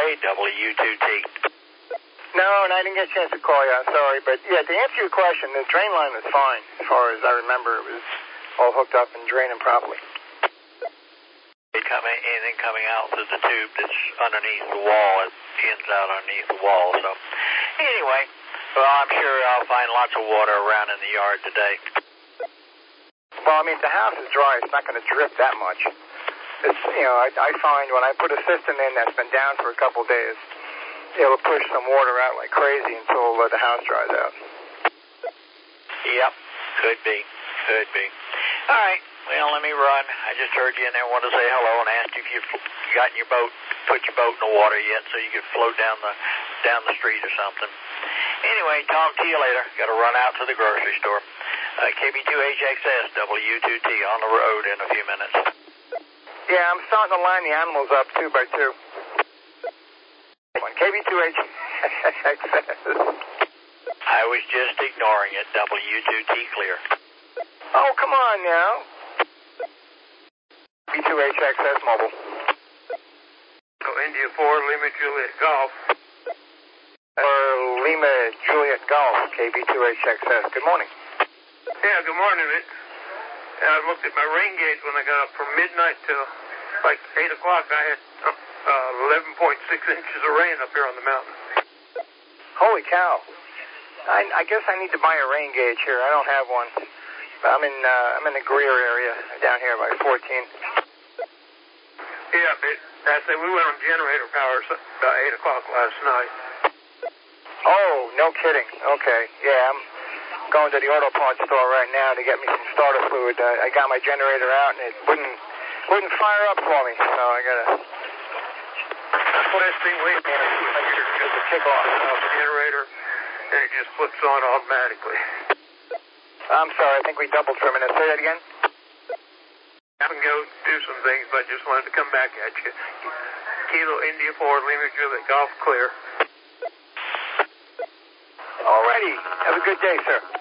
W2T. No, and I didn't get a chance to call you. I'm sorry. But, yeah, to answer your question, the drain line was fine. As far as I remember, it was all hooked up and draining properly. Anything coming out through the tube that's underneath the wall, it ends out underneath the wall. So, anyway, well, I'm sure I'll find lots of water around in the yard today. Well, I mean, the house is dry. It's not going to drip that much. It's, I find when I put a system in that's been down for a couple of days, it'll push some water out like crazy until the house dries out. Yep, could be. All right, well, let me run. I just heard you in there, wanted to say hello and asked you if you got in your boat, put your boat in the water yet so you could float down the street or something. Anyway, talk to you later. Got to run out to the grocery store. KB2HXS, W2T on the road in a few minutes. Yeah, I'm starting to line the animals up 2 by 2. KB2HXS. I was just ignoring it. W2T clear. Oh, come on now. KB2HXS mobile. So India 4, Lima Juliet Golf. Or Lima Juliet Golf, KB2HXS. Good morning. Yeah, good morning, Mitch. I looked at my rain gauge when I got up from midnight till like 8 o'clock. I had 11.6 inches of rain up here on the mountain. Holy cow. I guess I need to buy a rain gauge here. I don't have one. I'm in the Greer area down here by 14. Yeah, I said we went on generator power about 8 o'clock last night. Oh, no kidding. Okay. Yeah, I'm going to the auto parts store right now to get me some starter fluid. I got my generator out and it wouldn't fire up for me, so I gotta. Last thing waiting on is the kick off the generator, and it just flips on automatically. I'm sorry, I think we doubled for a minute. Say that again? I can go do some things, but I just wanted to come back at you. Kilo India 4, Lima Juliet Golf clear. Alrighty. Have a good day, sir.